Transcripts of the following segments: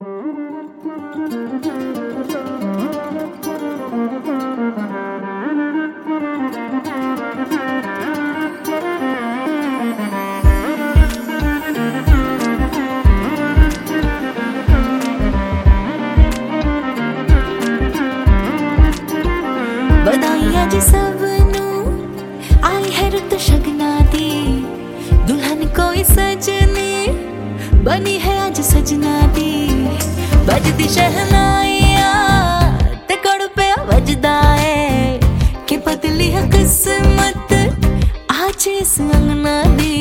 बधाइयां जी सबनू आई है रुत शगना दी, दुल्हन कोई सजनी बनी है आज सजना दी। बजदी शहनाइयां ते कड़ पे वजदा है कि बदली है किस्मत आज इस अंगना दी।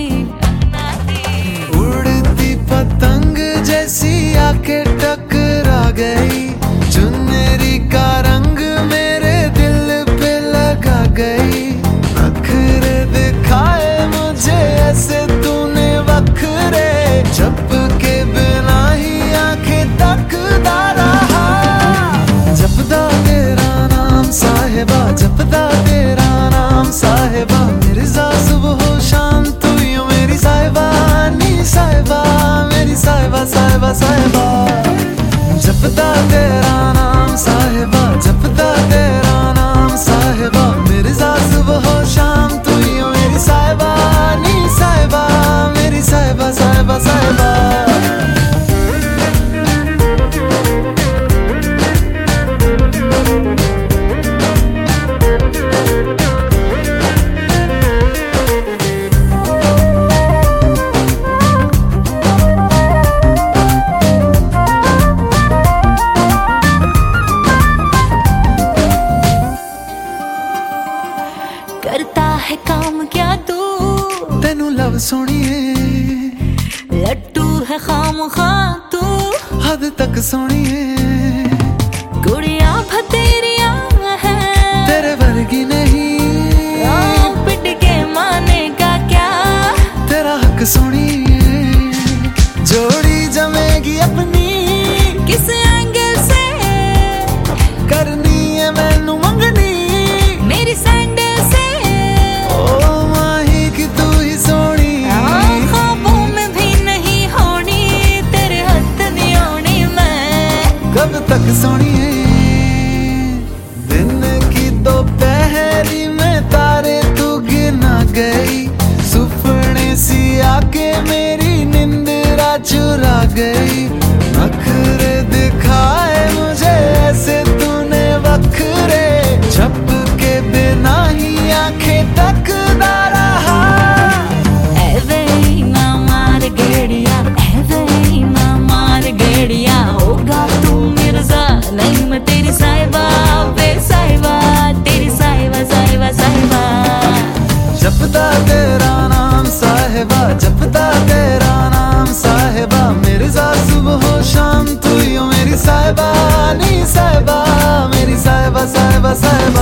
उड़ती पतंग जैसी आके टकरा गई, चुनरी का रंग मेरे दिल पे लगा गई। नखरे दिखाए मुझे ऐसे तूने वखरे, झपके बिना ही आंखें तकदा रहा। जपदा तेरा नाम साहिबा, जपदा तेरा नाम साहिबा, मिर्जा सुबह शाम तू यूं मेरी साहिबा नी साहिबा, मेरी साहिबा साहिबा साहिबा। जपदा तेरा नाम साहिबा, जपदा तेरा नाम साहिबा, मिर्जा सुबह शाम तू यूं मेरी साहिबा नी साहिबा, मेरी साहिबा साहिबा साहिबा। करता है काम क्या तू, तेनू लव सोनिए, लट्टू है खामखा तू, हद तक सोनिए। कुड़िया भतेरिया है तेरे वर्गी नहीं, पिट के माने का क्या, तेरा हक सोनिए। जोड़ी जमेगी अपनी किस एंगल से करनी है मैनू मंगनी, मेरी सैंडल से ओ माही कि तू ही सोनी। ख्वाबों में भी नहीं होनी, तेरे हद नहीं होनी मैं कब तक सोनिए। दिन की दोपहरी में तारे तू गिना गई, सुपने सी आके मेरी निंदरा चुरा गई। नखरे दिखाए मुझे ऐसे तूने वखरे, झपके बिना ही आंखें तकदा रहा। ऐवे ही ना मार गेड़िया, ऐवे ही ना मार गेड़िया, होगा तू मिर्जा नहीं मैं तेरी साहिबा, वे साहिबा तेरी साहिबा साहिबा साहिबा। जपदा तेरा नाम साहिबा, जपदा तेरा नाम साहिबा, मिर्जा सुबह शाम तू यूं मेरी साहिबा नी साहिबा, मेरी साहिबा साहिबा साहिबा।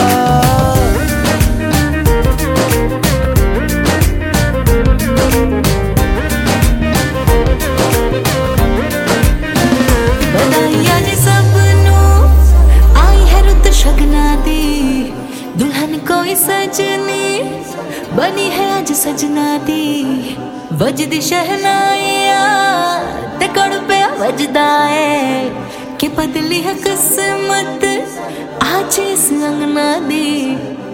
बधाइयां जी सबनू आई है रुत शगना दी, दुल्हन कोई सजनी बनी है आज सजना दी। वजदी शहनाइयां ते कड़ पे वजदा है कि बदली है किस्मत आज इस अंगना दी।